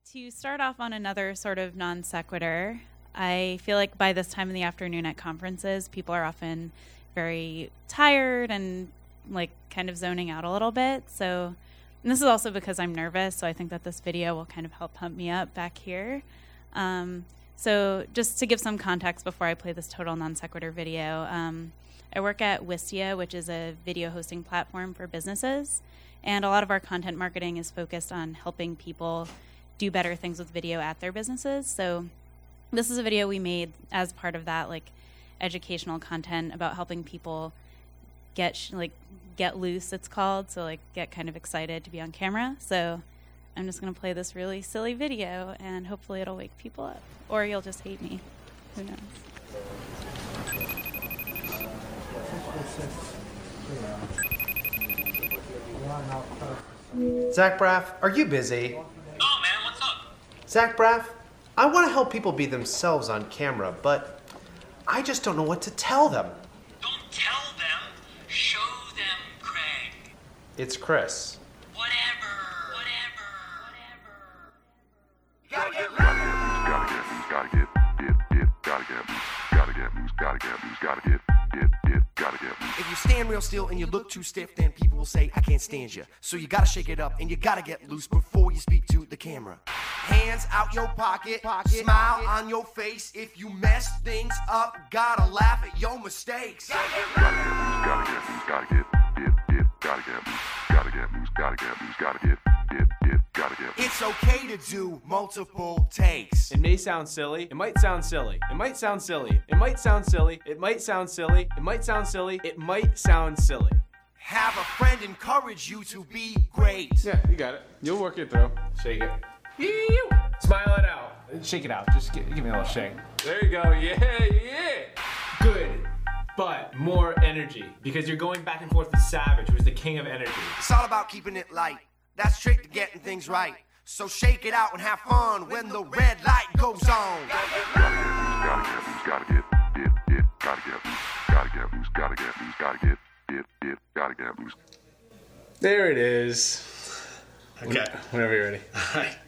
To start off on another sort of non sequitur, I feel like by this time in the afternoon at conferences, people are often very tired and like kind of zoning out a little bit. So, and this is also because I'm nervous, so I think that this video will kind of help pump me up back here. So just to give some context before I play this total non sequitur video, I work at Wistia, which is a video hosting platform for businesses. And a lot of our content marketing is focused on helping people do better things with video at their businesses. So this is a video we made as part of that like educational content about helping people get loose, it's called. So like get kind of excited to be on camera. So I'm just going to play this really silly video and hopefully it'll wake people up. Or you'll just hate me. Who knows? Zach Braff, are you busy? Oh man, what's up? Zach Braff, I want to help people be themselves on camera, but I just don't know what to tell them. Don't tell them, show them, Craig. It's Chris. Whatever. Gotta get loose, gotta get loose. If you stand real still and you look too stiff, then people will say, I can't stand you. So you gotta shake it up and you gotta get loose before you speak to the camera. Hands out your pocket, smile on your face. If you mess things up, gotta laugh at your mistakes. Gotta get loose. It's okay to do multiple takes. It may sound silly. It might sound silly. It might sound silly. It might sound silly. It might sound silly. It might sound silly. It might sound silly. Have a friend encourage you to be great. Yeah, you got it. You'll work it through. Shake it. Ew. Smile it out. Shake it out. Just give me a little shake. There you go. Yeah. Good. But more energy, because you're going back and forth with Savage, who's the king of energy. It's all about keeping it light. That's trick to getting things right. So shake it out and have fun when the red light goes on. There it is. Okay. Whenever you're ready. All right.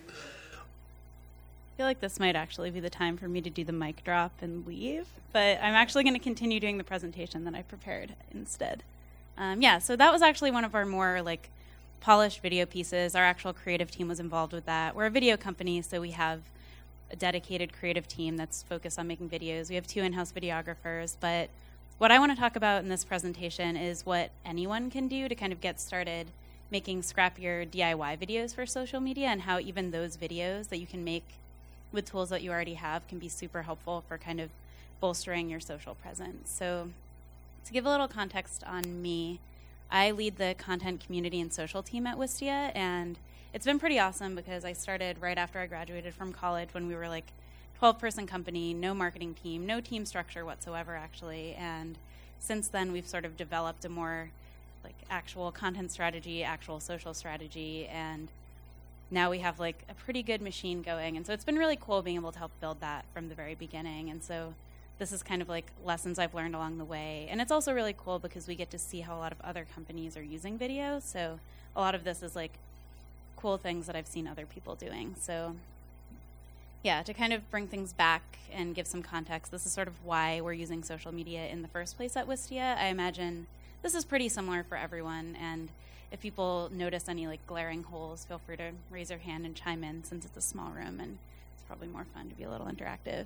I feel like this might actually be the time for me to do the mic drop and leave, but I'm actually going to continue doing the presentation that I prepared instead. So that was actually one of our more like polished video pieces. Our actual creative team was involved with that. We're a video company, so we have a dedicated creative team that's focused on making videos. We have 2 in-house videographers, but what I want to talk about in this presentation is what anyone can do to kind of get started making scrappier DIY videos for social media, and how even those videos that you can make with tools that you already have can be super helpful for kind of bolstering your social presence. So to give a little context on me, I lead the content community and social team at Wistia, and it's been pretty awesome because I started right after I graduated from college when we were like 12-person company, no marketing team, no team structure whatsoever actually, and since then we've sort of developed a more like actual content strategy, actual social strategy, and now we have like a pretty good machine going. And so it's been really cool being able to help build that from the very beginning. And so this is kind of like lessons I've learned along the way. And it's also really cool because we get to see how a lot of other companies are using video. So a lot of this is like cool things that I've seen other people doing. So yeah, to kind of bring things back and give some context, this is sort of why we're using social media in the first place at Wistia. I imagine this is pretty similar for everyone, and if people notice any like glaring holes, feel free to raise your hand and chime in since it's a small room and it's probably more fun to be a little interactive.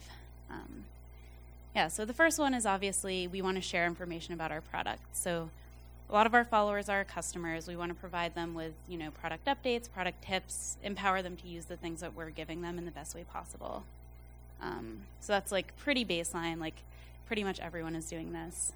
So the first one is obviously we want to share information about our product. So a lot of our followers are customers. We want to provide them with, product updates, product tips, empower them to use the things that we're giving them in the best way possible. So that's like pretty baseline, like pretty much everyone is doing this.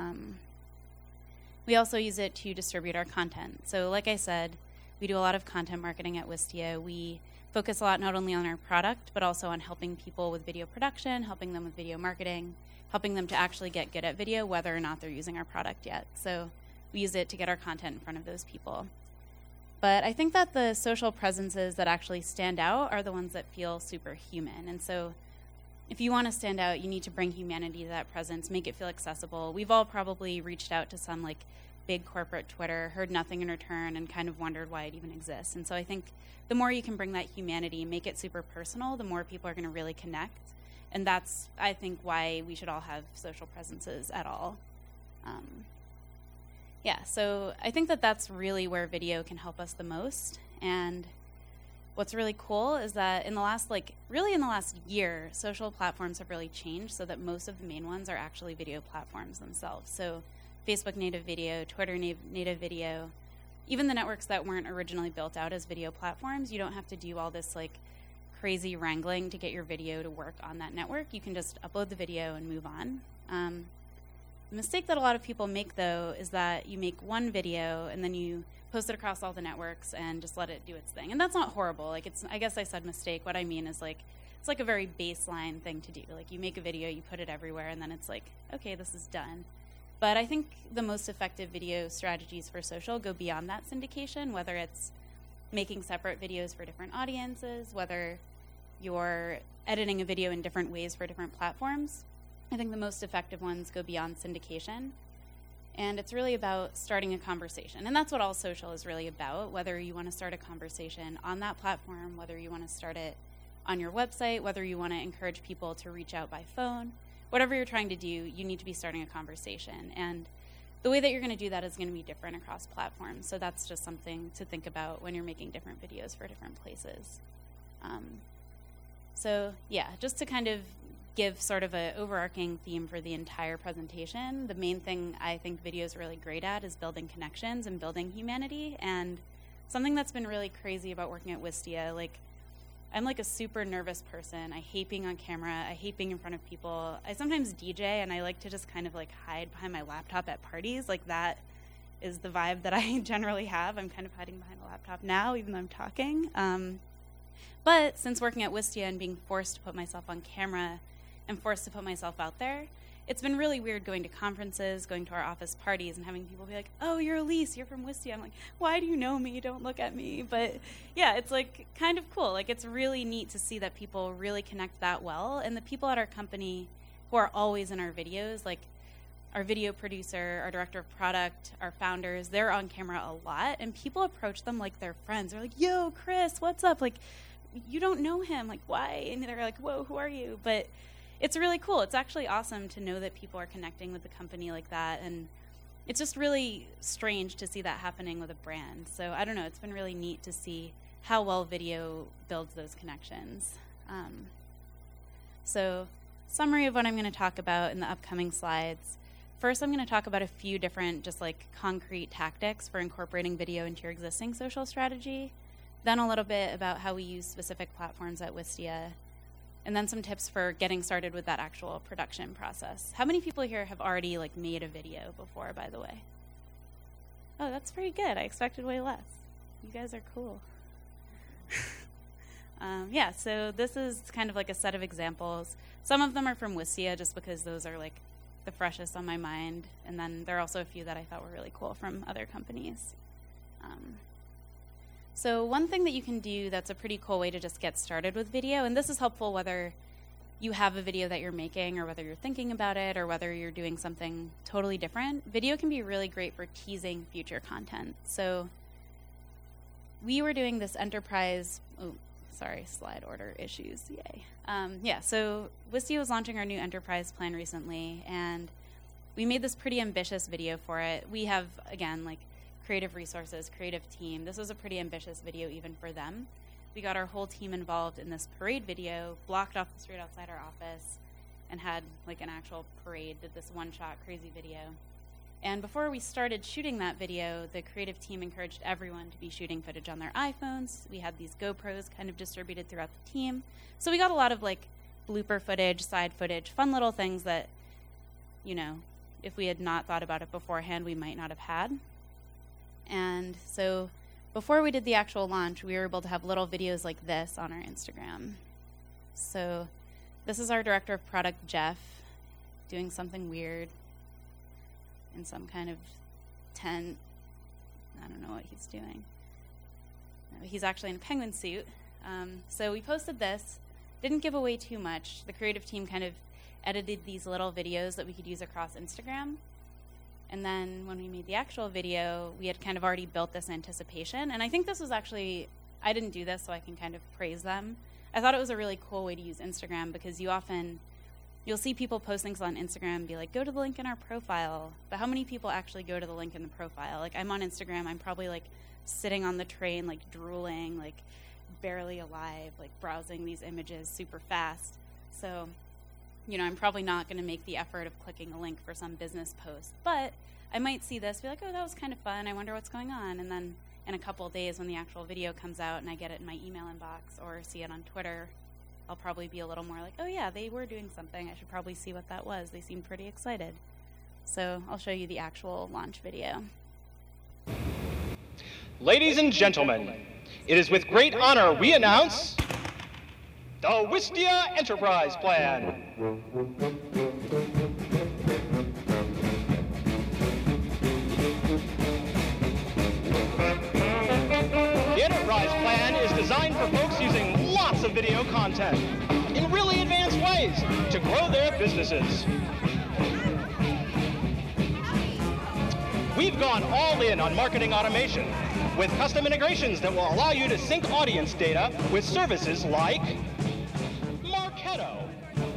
We also use it to distribute our content. So like I said, we do a lot of content marketing at Wistia. We focus a lot not only on our product, but also on helping people with video production, helping them with video marketing, helping them to actually get good at video, whether or not they're using our product yet. So we use it to get our content in front of those people. But I think that the social presences that actually stand out are the ones that feel super human. And so if you want to stand out, you need to bring humanity to that presence, make it feel accessible. We've all probably reached out to some like big corporate Twitter, heard nothing in return, and kind of wondered why it even exists. And so I think the more you can bring that humanity, make it super personal, the more people are going to really connect. And that's, I think, why we should all have social presences at all. So I think that that's really where video can help us the most. And what's really cool is that in the last year, social platforms have really changed so that most of the main ones are actually video platforms themselves. So Facebook native video, Twitter native video, even the networks that weren't originally built out as video platforms, you don't have to do all this like crazy wrangling to get your video to work on that network. You can just upload the video and move on. The mistake that a lot of people make, though, is that you make one video and then you post it across all the networks and just let it do its thing. And that's not horrible. Like, I guess I said mistake. What I mean is, like, it's like a very baseline thing to do. Like, you make a video, you put it everywhere, and then it's like, okay, this is done. But I think the most effective video strategies for social go beyond that syndication, whether it's making separate videos for different audiences, whether you're editing a video in different ways for different platforms. I think the most effective ones go beyond syndication. And it's really about starting a conversation. And that's what all social is really about, whether you want to start a conversation on that platform, whether you want to start it on your website, whether you want to encourage people to reach out by phone. Whatever you're trying to do, you need to be starting a conversation. And the way that you're going to do that is going to be different across platforms. So that's just something to think about when you're making different videos for different places. Just to kind of give sort of an overarching theme for the entire presentation, the main thing I think video is really great at is building connections and building humanity. And something that's been really crazy about working at Wistia, like, I'm like a super nervous person. I hate being on camera. I hate being in front of people. I sometimes DJ, and I like to just kind of like hide behind my laptop at parties. Like, that is the vibe that I generally have. I'm kind of hiding behind a laptop now, even though I'm talking. But since working at Wistia and being forced to put myself on camera and forced to put myself out there, it's been really weird going to conferences, going to our office parties, and having people be like, oh, you're Elise, you're from Wistia. I'm like, why do you know me? Don't look at me. But yeah, it's like kind of cool. Like, it's really neat to see that people really connect that well. And the people at our company who are always in our videos, like our video producer, our director of product, our founders, they're on camera a lot. And people approach them like they're friends. They're like, yo, Chris, what's up? Like, you don't know him. Like, why? And they're like, whoa, who are you? But it's really cool. It's actually awesome to know that people are connecting with the company like that. And it's just really strange to see that happening with a brand. So I don't know. It's been really neat to see how well video builds those connections. So summary of what I'm going to talk about in the upcoming slides. First, I'm going to talk about a few different just like concrete tactics for incorporating video into your existing social strategy. Then a little bit about how we use specific platforms at Wistia. And then some tips for getting started with that actual production process. How many people here have already like made a video before, by the way? Oh, that's pretty good. I expected way less. You guys are cool. So this is kind of like a set of examples. Some of them are from Wistia just because those are like the freshest on my mind. And then there are also a few that I thought were really cool from other companies. So one thing that you can do that's a pretty cool way to just get started with video, and this is helpful whether you have a video that you're making or whether you're thinking about it or whether you're doing something totally different, video can be really great for teasing future content. So we were doing this enterprise, slide order issues, yay. So Wistia was launching our new enterprise plan recently, and we made this pretty ambitious video for it. We have, again, like, creative resources, creative team. This was a pretty ambitious video even for them. We got our whole team involved in this parade video, blocked off the street outside our office, and had like an actual parade, did this one-shot crazy video. And before we started shooting that video, the creative team encouraged everyone to be shooting footage on their iPhones. We had these GoPros kind of distributed throughout the team. So we got a lot of like blooper footage, side footage, fun little things that, you know, if we had not thought about it beforehand, we might not have had. And so before we did the actual launch, we were able to have little videos like this on our Instagram. So this is our director of product, Jeff, doing something weird in some kind of tent. I don't know what he's doing. He's actually in a penguin suit. So we posted this, didn't give away too much. The creative team kind of edited these little videos that we could use across Instagram. And then when we made the actual video, we had kind of already built this anticipation. And I think this was actually, I didn't do this, so I can kind of praise them. I thought it was a really cool way to use Instagram, because you'll see people post things on Instagram and be like, go to the link in our profile. But how many people actually go to the link in the profile? Like, I'm on Instagram, I'm probably like sitting on the train, like drooling, like barely alive, like browsing these images super fast. So, I'm probably not going to make the effort of clicking a link for some business post. But I might see this, be like, oh, that was kind of fun. I wonder what's going on. And then in a couple of days when the actual video comes out and I get it in my email inbox or see it on Twitter, I'll probably be a little more like, oh yeah, they were doing something. I should probably see what that was. They seemed pretty excited. So I'll show you the actual launch video. Ladies and gentlemen, it is with great honor we announce the Wistia Enterprise Plan. The Enterprise Plan is designed for folks using lots of video content in really advanced ways to grow their businesses. We've gone all in on marketing automation with custom integrations that will allow you to sync audience data with services like Marketo,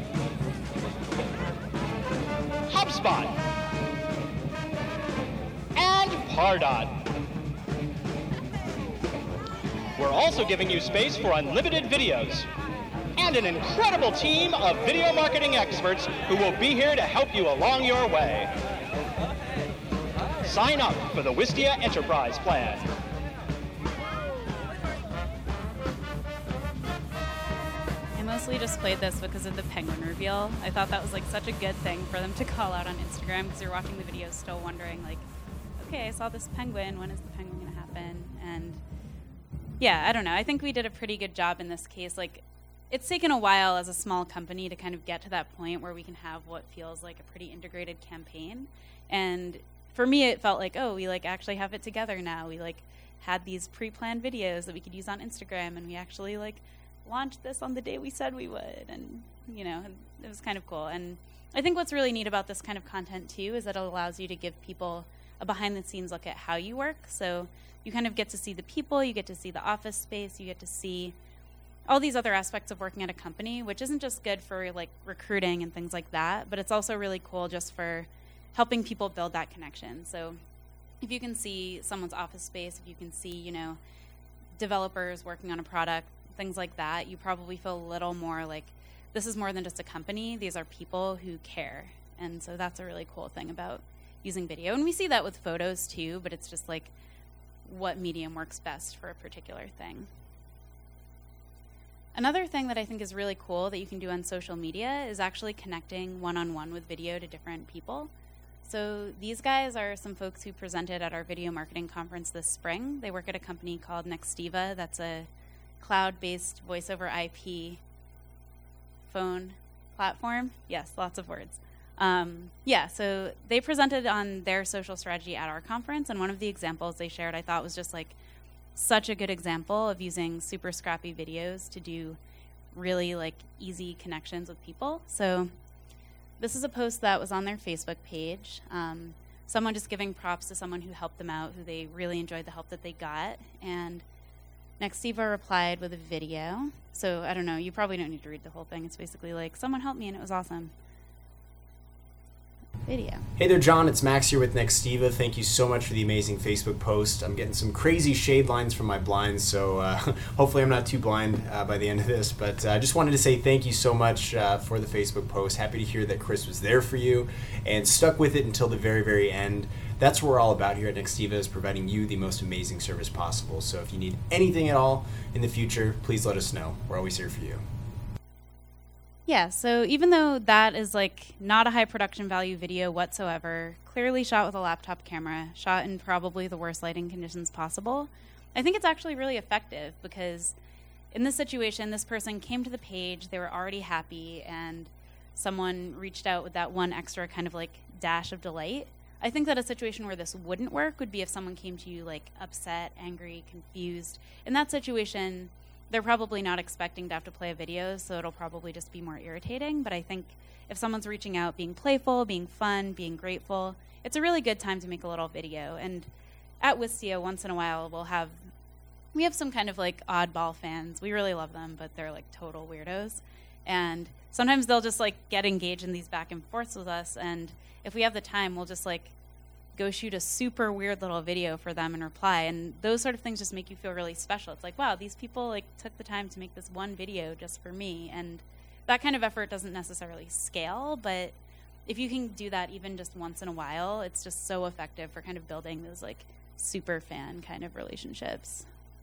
HubSpot, and Pardot. We're also giving you space for unlimited videos and an incredible team of video marketing experts who will be here to help you along your way. Sign up for the Wistia Enterprise Plan. I mostly just played this because of the penguin reveal. I thought that was like such a good thing for them to call out on Instagram, because you're watching the video still wondering like, okay, I saw this penguin, when is the penguin going to happen? And yeah, I don't know. I think we did a pretty good job in this case. Like, it's taken a while as a small company to kind of get to that point where we can have what feels like a pretty integrated campaign. And for me, it felt like, oh, we like actually have it together now. We like had these pre-planned videos that we could use on Instagram, and we actually like launched this on the day we said we would. And, it was kind of cool. And I think what's really neat about this kind of content too is that it allows you to give people a behind-the-scenes look at how you work. So you kind of get to see the people, you get to see the office space, you get to see all these other aspects of working at a company, which isn't just good for like recruiting and things like that, but it's also really cool just for helping people build that connection. So if you can see someone's office space, if you can see, developers working on a product, things like that, you probably feel a little more like this is more than just a company. These are people who care. And so that's a really cool thing about using video. And we see that with photos too, but it's just like what medium works best for a particular thing. Another thing that I think is really cool that you can do on social media is actually connecting one-on-one with video to different people. So these guys are some folks who presented at our video marketing conference this spring. They work at a company called Nextiva. That's a cloud-based voice over IP phone platform. Yes, lots of words. So they presented on their social strategy at our conference, and one of the examples they shared I thought was just like such a good example of using super scrappy videos to do really like easy connections with people. So this is a post that was on their Facebook page. Someone just giving props to someone who helped them out, who they really enjoyed the help that they got. And Nextiva replied with a video. So I don't know, you probably don't need to read the whole thing. It's basically like, someone helped me and it was awesome. Video. Hey there, John. It's Max here with Nextiva. Thank you so much for the amazing Facebook post. I'm getting some crazy shade lines from my blinds, so hopefully I'm not too blind by the end of this. But I just wanted to say thank you so much for the Facebook post. Happy to hear that Chris was there for you and stuck with it until the very, very end. That's what we're all about here at Nextiva, is providing you the most amazing service possible. So if you need anything at all in the future, please let us know. We're always here for you. Yeah, so even though that is like not a high production value video whatsoever, clearly shot with a laptop camera, shot in probably the worst lighting conditions possible, I think it's actually really effective, because in this situation, this person came to the page, they were already happy, and someone reached out with that one extra kind of like dash of delight. I think that a situation where this wouldn't work would be if someone came to you like upset, angry, confused. In that situation, they're probably not expecting to have to play a video, so it'll probably just be more irritating. But I think if someone's reaching out, being playful, being fun, being grateful, it's a really good time to make a little video. And at Wistia, once in a while, we have some kind of like oddball fans. We really love them, but they're like total weirdos. And sometimes they'll just like get engaged in these back and forths with us. And if we have the time, we'll just like go shoot a super weird little video for them and reply. And those sort of things just make you feel really special. It's like, wow, these people like took the time to make this one video just for me. And that kind of effort doesn't necessarily scale, but if you can do that even just once in a while, it's just so effective for kind of building those like super fan kind of relationships.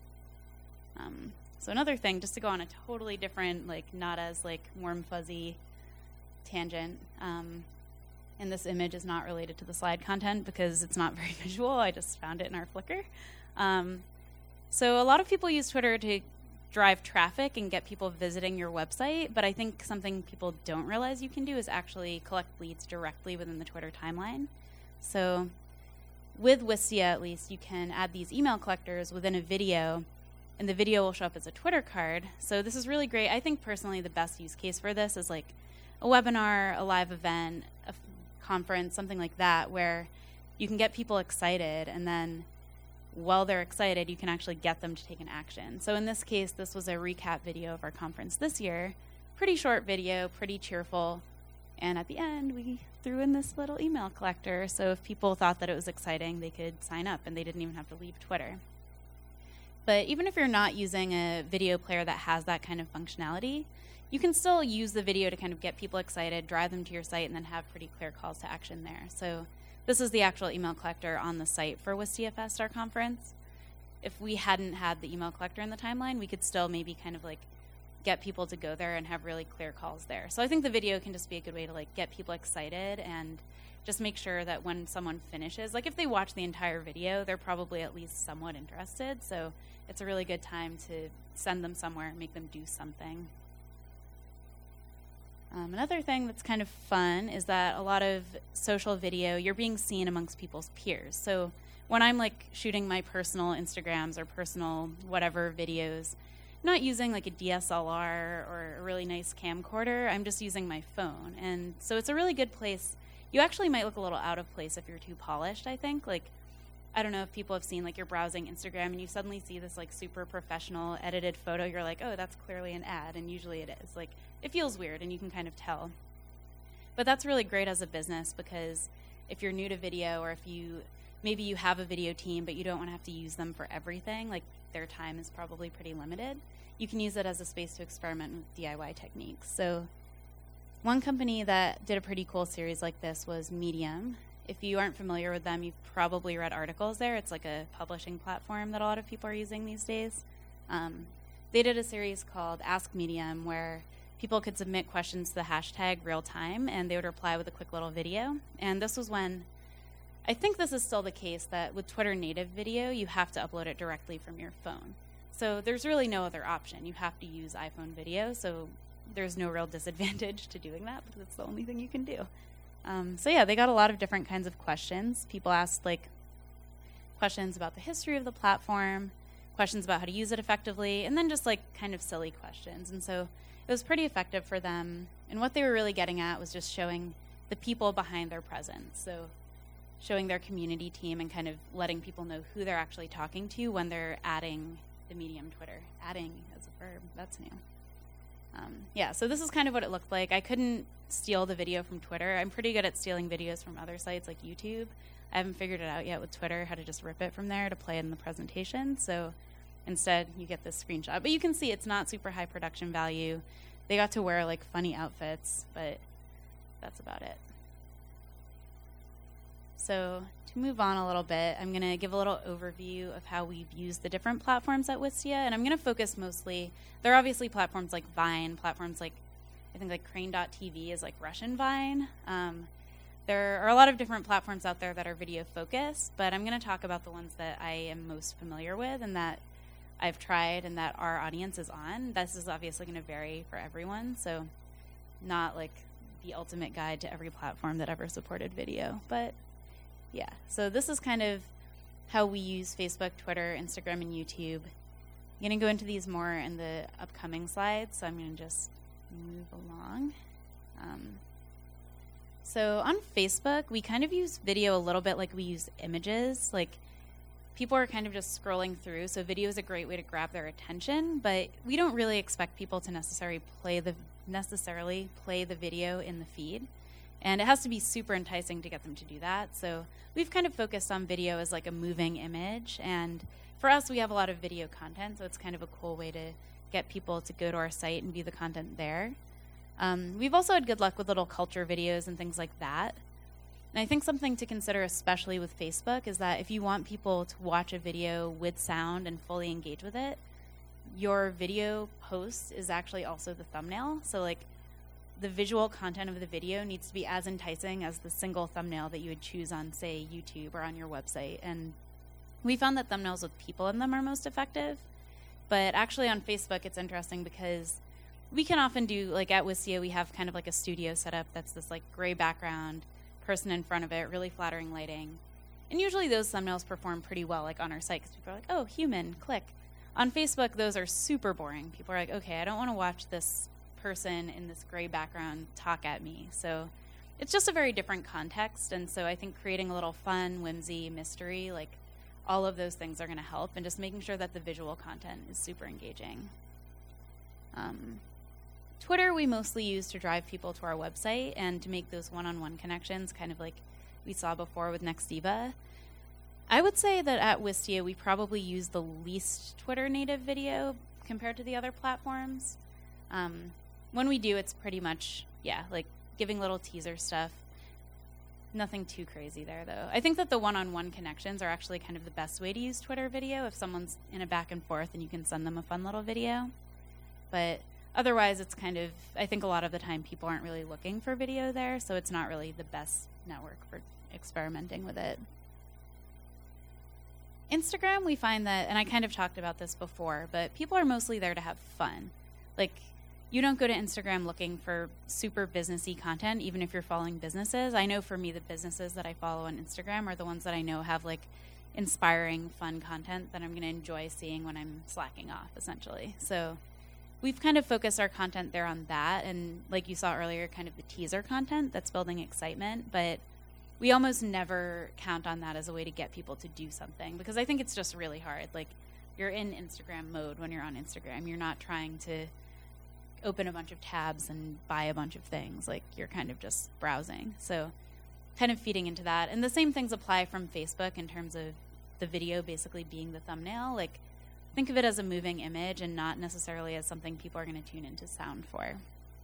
So another thing, just to go on a totally different, like not as like warm fuzzy tangent, and this image is not related to the slide content because it's not very visual. I just found it in our Flickr. So a lot of people use Twitter to drive traffic and get people visiting your website, but I think something people don't realize you can do is actually collect leads directly within the Twitter timeline. So with Wistia, at least, you can add these email collectors within a video, and the video will show up as a Twitter card. So this is really great. I think personally the best use case for this is like a webinar, a live event, a conference, something like that, where you can get people excited, and then while they're excited, you can actually get them to take an action. So in this case, this was a recap video of our conference this year. Pretty short video, pretty cheerful. And at the end, we threw in this little email collector. So if people thought that it was exciting, they could sign up and they didn't even have to leave Twitter. But even if you're not using a video player that has that kind of functionality, you can still use the video to kind of get people excited, drive them to your site, and then have pretty clear calls to action there. So this is the actual email collector on the site for WistiaFest, our conference. If we hadn't had the email collector in the timeline, we could still maybe kind of like get people to go there and have really clear calls there. So I think the video can just be a good way to like get people excited and just make sure that when someone finishes, like if they watch the entire video, they're probably at least somewhat interested. So it's a really good time to send them somewhere and make them do something. Another thing that's kind of fun is that a lot of social video, you're being seen amongst people's peers. So when I'm like shooting my personal Instagrams or personal whatever videos, I'm not using like a DSLR or a really nice camcorder, I'm just using my phone. And so it's a really good place. You actually might look a little out of place if you're too polished, I think. Like, I don't know if people have seen, like, you're browsing Instagram and you suddenly see this, like, super professional edited photo. You're like, oh, that's clearly an ad, and usually it is. Like, it feels weird, and you can kind of tell. But that's really great as a business because if you're new to video or if maybe you have a video team but you don't want to have to use them for everything, like, their time is probably pretty limited, you can use it as a space to experiment with DIY techniques. So one company that did a pretty cool series like this was Medium. If you aren't familiar with them, you've probably read articles there. It's like a publishing platform that a lot of people are using these days. They did a series called Ask Medium where people could submit questions to the hashtag real-time, and they would reply with a quick little video. And this was when, I think this is still the case, that with Twitter native video, you have to upload it directly from your phone. So there's really no other option. You have to use iPhone video, so there's no real disadvantage to doing that because it's the only thing you can do. So yeah, they got a lot of different kinds of questions. People asked like questions about the history of the platform, questions about how to use it effectively, and then just like kind of silly questions. And so it was pretty effective for them. And what they were really getting at was just showing the people behind their presence. So showing their community team and kind of letting people know who they're actually talking to when they're adding the Medium Twitter. Adding as a verb, that's new. Yeah, so this is kind of what it looked like. I couldn't steal the video from Twitter. I'm pretty good at stealing videos from other sites like YouTube. I haven't figured it out yet with Twitter, how to just rip it from there to play it in the presentation. So instead, you get this screenshot. But you can see it's not super high production value. They got to wear like funny outfits, but that's about it. So to move on a little bit, I'm going to give a little overview of how we've used the different platforms at Wistia, and I'm going to focus mostly, there are obviously platforms like Vine, platforms like, I think like Crane.tv is like Russian Vine. There are a lot of different platforms out there that are video focused, but I'm going to talk about the ones that I am most familiar with and that I've tried and that our audience is on. This is obviously going to vary for everyone, so not like the ultimate guide to every platform that ever supported video, but yeah, so this is kind of how we use Facebook, Twitter, Instagram, and YouTube. going to go into these more in the upcoming slides, so I'm going to just move along. So on Facebook, we kind of use video a little bit like we use images. Like, people are kind of just scrolling through, so video is a great way to grab their attention, but we don't really expect people to necessarily play the video in the feed. And it has to be super enticing to get them to do that. So we've kind of focused on video as like a moving image. And for us, we have a lot of video content, so it's kind of a cool way to get people to go to our site and view the content there. We've also had good luck with little culture videos and things like that. And I think something to consider, especially with Facebook, is that if you want people to watch a video with sound and fully engage with it, your video post is actually also the thumbnail. So like, the visual content of the video needs to be as enticing as the single thumbnail that you would choose on, say, YouTube or on your website. And we found that thumbnails with people in them are most effective. But actually on Facebook, it's interesting because we can often do, like at Wistia, we have kind of like a studio setup that's this like gray background, person in front of it, really flattering lighting. And usually those thumbnails perform pretty well, like on our site, because people are like, oh, human, click. On Facebook, those are super boring. People are like, okay, I don't want to watch this person in this gray background talk at me. So it's just a very different context. And so I think creating a little fun, whimsy, mystery, like all of those things are going to help, and just making sure that the visual content is super engaging. Twitter we mostly use to drive people to our website and to make those one-on-one connections, kind of like we saw before with Nextiva. I would say that at Wistia we probably use the least Twitter native video compared to the other platforms. When we do, it's pretty much, like giving little teaser stuff. Nothing too crazy there, though. I think that the one-on-one connections are actually kind of the best way to use Twitter video if someone's in a back and forth and you can send them a fun little video. But otherwise, it's kind of, I think a lot of the time people aren't really looking for video there, so it's not really the best network for experimenting with it. Instagram, we find that, and I kind of talked about this before, but people are mostly there to have fun. Like, you don't go to Instagram looking for super businessy content, even if you're following businesses. I know for me, the businesses that I follow on Instagram are the ones that I know have like inspiring, fun content that I'm going to enjoy seeing when I'm slacking off, essentially. So we've kind of focused our content there on that. And like you saw earlier, kind of the teaser content that's building excitement. But we almost never count on that as a way to get people to do something, because I think it's just really hard. Like, you're in Instagram mode when you're on Instagram. You're not trying to open a bunch of tabs and buy a bunch of things. Like, you're kind of just browsing. So kind of feeding into that. And the same things apply from Facebook in terms of the video basically being the thumbnail. Like, think of it as a moving image and not necessarily as something people are going to tune into sound for.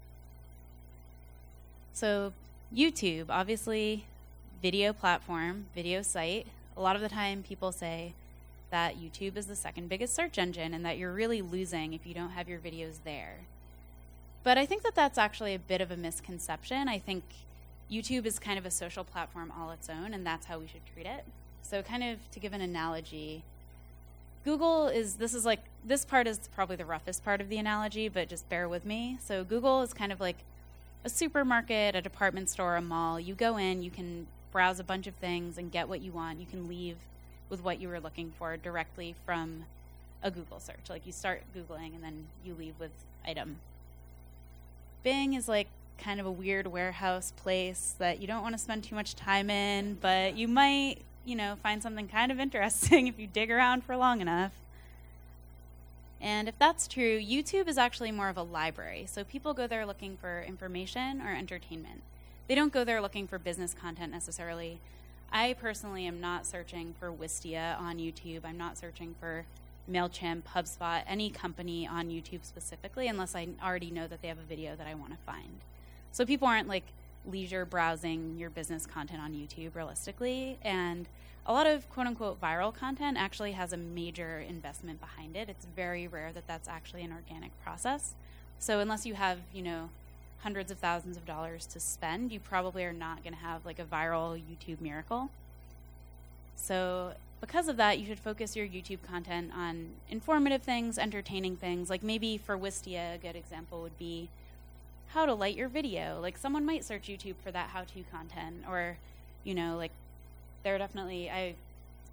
So YouTube, obviously, video platform, video site. A lot of the time people say that YouTube is the second biggest search engine and that you're really losing if you don't have your videos there. But I think that that's actually a bit of a misconception. I think YouTube is kind of a social platform all its own, and that's how we should treat it. So kind of to give an analogy, this part is probably the roughest part of the analogy, but just bear with me. So Google is kind of like a supermarket, a department store, a mall. You go in, you can browse a bunch of things and get what you want. You can leave with what you were looking for directly from a Google search. Like, you start Googling and then you leave with item. Bing is like kind of a weird warehouse place that you don't want to spend too much time in, but you might, find something kind of interesting if you dig around for long enough. And if that's true, YouTube is actually more of a library. So people go there looking for information or entertainment. They don't go there looking for business content necessarily. I personally am not searching for Wistia on YouTube. I'm not searching for MailChimp, HubSpot, any company on YouTube specifically, unless I already know that they have a video that I want to find. So people aren't like leisure browsing your business content on YouTube realistically. And a lot of quote unquote viral content actually has a major investment behind it. It's very rare that that's actually an organic process. So unless you have, hundreds of thousands of dollars to spend, you probably are not going to have like a viral YouTube miracle. So because of that, you should focus your YouTube content on informative things, entertaining things. Like maybe for Wistia, a good example would be how to light your video. Like someone might search YouTube for that how-to content, or, like there are definitely, I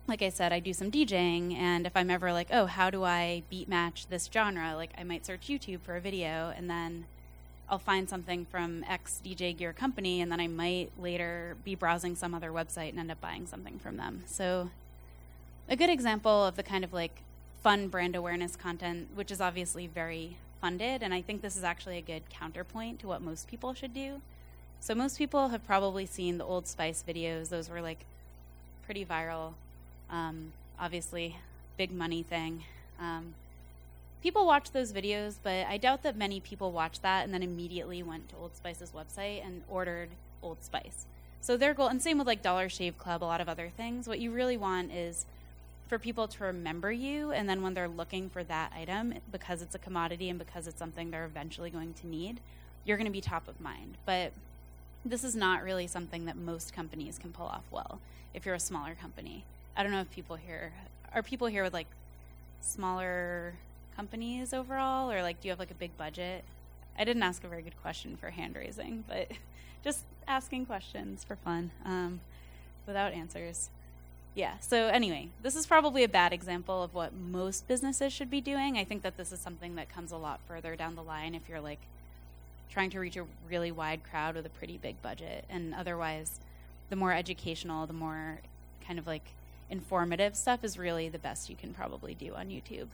like I said, I do some DJing, and if I'm ever like, oh, how do I beat match this genre? Like, I might search YouTube for a video, and then I'll find something from X DJ gear company, and then I might later be browsing some other website and end up buying something from them. So a good example of the kind of like fun brand awareness content, which is obviously very funded, and I think this is actually a good counterpoint to what most people should do. So most people have probably seen the Old Spice videos. Those were like pretty viral. Obviously, big money thing. People watch those videos, but I doubt that many people watched that and then immediately went to Old Spice's website and ordered Old Spice. So their goal, and same with like Dollar Shave Club, a lot of other things, what you really want is for people to remember you, and then when they're looking for that item, because it's a commodity and because it's something they're eventually going to need, you're going to be top of mind. But this is not really something that most companies can pull off well if you're a smaller company. I don't know if people here with like smaller companies overall, or like do you have like a big budget? I didn't ask a very good question for hand raising, but just asking questions for fun without answers. Yeah, so anyway, this is probably a bad example of what most businesses should be doing. I think that this is something that comes a lot further down the line if you're like trying to reach a really wide crowd with a pretty big budget. And otherwise, the more educational, the more kind of like informative stuff is really the best you can probably do on YouTube.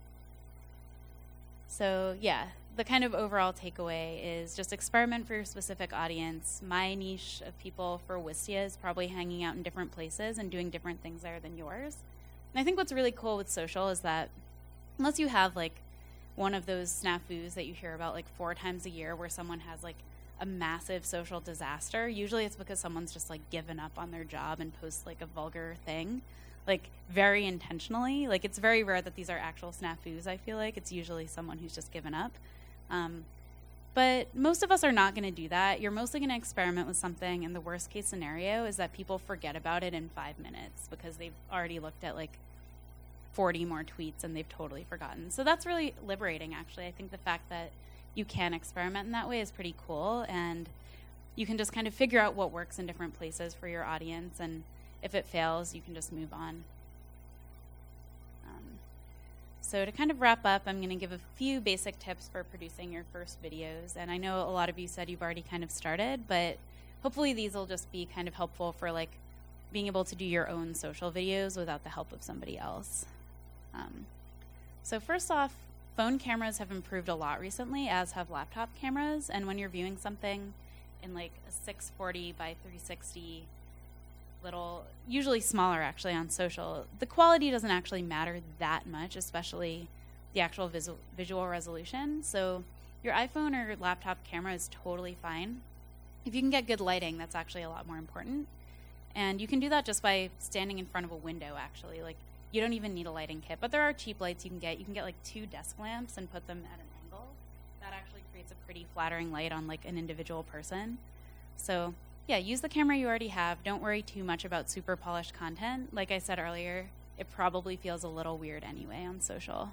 So yeah, the kind of overall takeaway is just experiment for your specific audience. My niche of people for Wistia is probably hanging out in different places and doing different things there than yours. And I think what's really cool with social is that unless you have like one of those snafus that you hear about like 4 times a year where someone has like a massive social disaster, usually it's because someone's just like given up on their job and posts like a vulgar thing, like very intentionally. Like it's very rare that these are actual snafus, I feel like. It's usually someone who's just given up. But most of us are not going to do that. You're mostly going to experiment with something, and the worst case scenario is that people forget about it in 5 minutes because they've already looked at like 40 more tweets and they've totally forgotten. So that's really liberating, actually. I think the fact that you can experiment in that way is pretty cool, and you can just kind of figure out what works in different places for your audience, and if it fails, you can just move on. So to kind of wrap up, I'm going to give a few basic tips for producing your first videos, and I know a lot of you said you've already kind of started, but hopefully these will just be kind of helpful for like being able to do your own social videos without the help of somebody else. So first off, phone cameras have improved a lot recently, as have laptop cameras. And when you're viewing something in like a 640 by 360 little, usually smaller actually on social, the quality doesn't actually matter that much, especially the actual visual resolution. So your iPhone or laptop camera is totally fine. If you can get good lighting, that's actually a lot more important. And you can do that just by standing in front of a window, actually. Like, you don't even need a lighting kit, but there are cheap lights you can get. You can get like 2 desk lamps and put them at an angle. That actually creates a pretty flattering light on like an individual person. So yeah, use the camera you already have. Don't worry too much about super polished content. Like I said earlier, it probably feels a little weird anyway on social.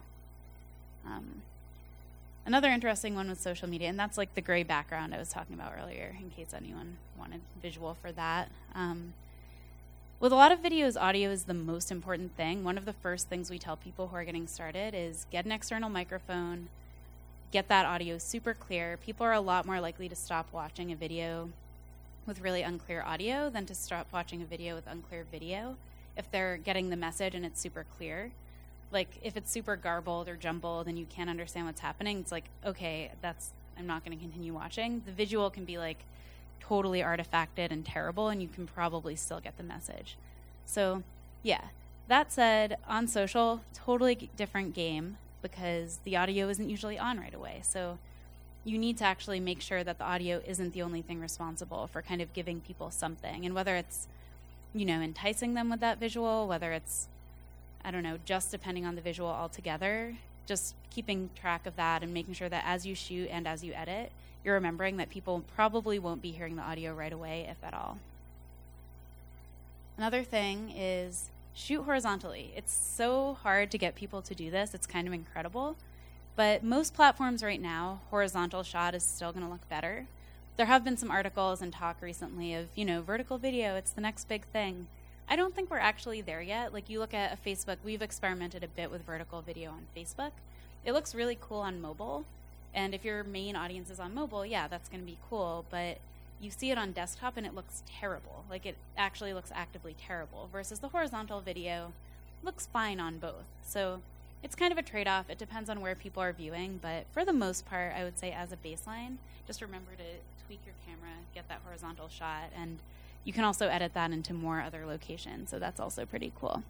Another interesting one with social media, and that's like the gray background I was talking about earlier, in case anyone wanted visual for that. With a lot of videos, audio is the most important thing. One of the first things we tell people who are getting started is get an external microphone, get that audio super clear. People are a lot more likely to stop watching a video with really unclear audio than to stop watching a video with unclear video if they're getting the message and it's super clear. Like, if it's super garbled or jumbled and you can't understand what's happening, it's like, okay, I'm not going to continue watching. The visual can be like totally artifacted and terrible, and you can probably still get the message. So yeah, that said, on social, totally different game because the audio isn't usually on right away. So you need to actually make sure that the audio isn't the only thing responsible for kind of giving people something. And whether it's, enticing them with that visual, whether it's, just depending on the visual altogether, just keeping track of that and making sure that as you shoot and as you edit, you're remembering that people probably won't be hearing the audio right away, if at all. Another thing is shoot horizontally. It's so hard to get people to do this. It's kind of incredible. But most platforms right now, horizontal shot is still going to look better. There have been some articles and talk recently of, vertical video, it's the next big thing. I don't think we're actually there yet. Like, you look at a Facebook, we've experimented a bit with vertical video on Facebook. It looks really cool on mobile. And if your main audience is on mobile, yeah, that's going to be cool. But you see it on desktop and it looks terrible. Like, it actually looks actively terrible. Versus the horizontal video looks fine on both. So it's kind of a trade-off. It depends on where people are viewing. But for the most part, I would say as a baseline, just remember to tweak your camera, get that horizontal shot, and you can also edit that into more other locations. So that's also pretty cool.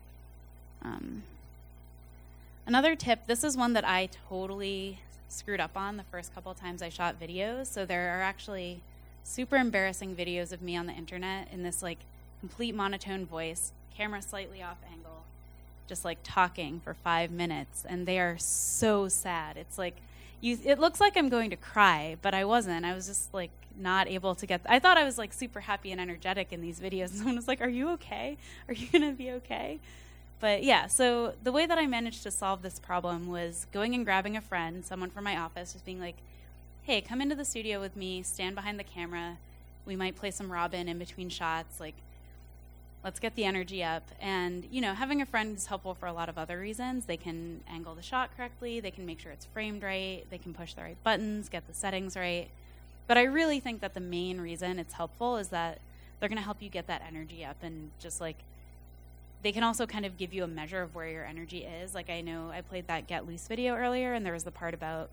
Another tip, this is one that I totally screwed up on the first couple times I shot videos. So there are actually super embarrassing videos of me on the internet in this like complete monotone voice, camera slightly off angle, just like talking for 5 minutes, and they are so sad. It's like, it looks like I'm going to cry, but I wasn't. I was just like not able to get, I thought I was like super happy and energetic in these videos. Someone was like, are you okay? Are you going to be okay? But yeah, so the way that I managed to solve this problem was going and grabbing a friend, someone from my office, just being like, hey, come into the studio with me, stand behind the camera. We might play some Robin in between shots. Like, let's get the energy up. And, you know, having a friend is helpful for a lot of other reasons. They can angle the shot correctly. They can make sure it's framed right. They can push the right buttons, get the settings right. But I really think that the main reason it's helpful is that they're going to help you get that energy up, and just like, they can also kind of give you a measure of where your energy is. Like, I know I played that Get Loose video earlier, and there was the part about,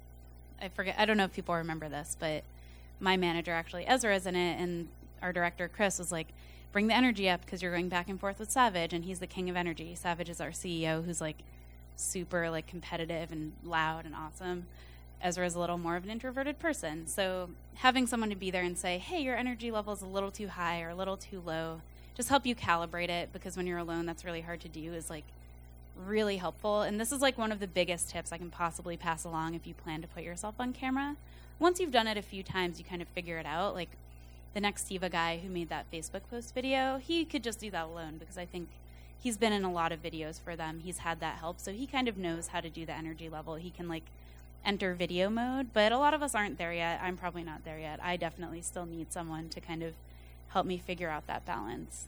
I don't know if people remember this, but my manager, actually, Ezra, is in it, and our director, Chris, was like, bring the energy up because you're going back and forth with Savage, and he's the king of energy. Savage is our CEO, who's like super like competitive and loud and awesome. Ezra is a little more of an introverted person. So having someone to be there and say, hey, your energy level is a little too high or a little too low, just help you calibrate it, because when you're alone, that's really hard to do, is like really helpful. And this is like one of the biggest tips I can possibly pass along if you plan to put yourself on camera. Once you've done it a few times, you kind of figure it out. Like the Nextiva guy who made that Facebook post video, he could just do that alone, because I think he's been in a lot of videos for them. He's had that help, so he kind of knows how to do the energy level. He can like enter video mode, but a lot of us aren't there yet. I'm probably not there yet. I definitely still need someone to kind of help me figure out that balance.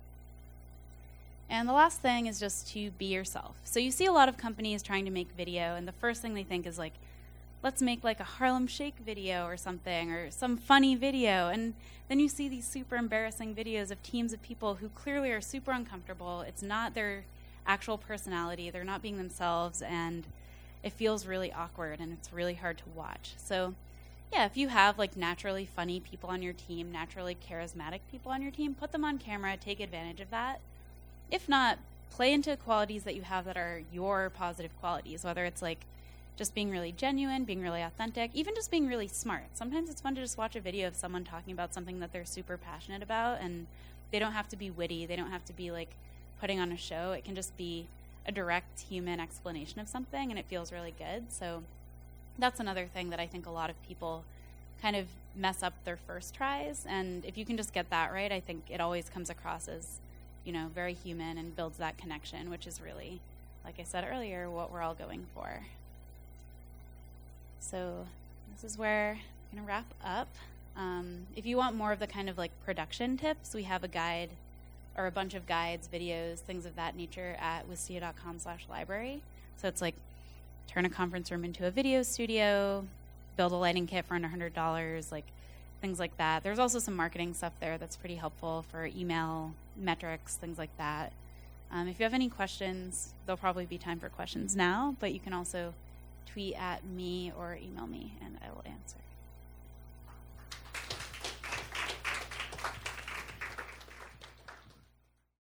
And the last thing is just to be yourself. So you see a lot of companies trying to make video, and the first thing they think is like, let's make like a Harlem Shake video or something, or some funny video. And then you see these super embarrassing videos of teams of people who clearly are super uncomfortable. It's not their actual personality. They're not being themselves, and it feels really awkward, and it's really hard to watch. So yeah, if you have like naturally funny people on your team, naturally charismatic people on your team, put them on camera, take advantage of that. If not, play into qualities that you have that are your positive qualities, whether it's like just being really genuine, being really authentic, even just being really smart. Sometimes it's fun to just watch a video of someone talking about something that they're super passionate about, and they don't have to be witty. They don't have to be like putting on a show. It can just be a direct human explanation of something, and it feels really good. So that's another thing that I think a lot of people kind of mess up their first tries. And if you can just get that right, I think it always comes across as, you know, very human and builds that connection, which is really, like I said earlier, what we're all going for. So this is where I'm going to wrap up. If you want more of the kind of like production tips, we have a guide or a bunch of guides, videos, things of that nature at wistia.com/library. So it's like turn a conference room into a video studio, build a lighting kit for under $100, like things like that. There's also some marketing stuff there that's pretty helpful for email, metrics, things like that. If you have any questions, there'll probably be time for questions now, but you can also tweet at me or email me, and I will answer.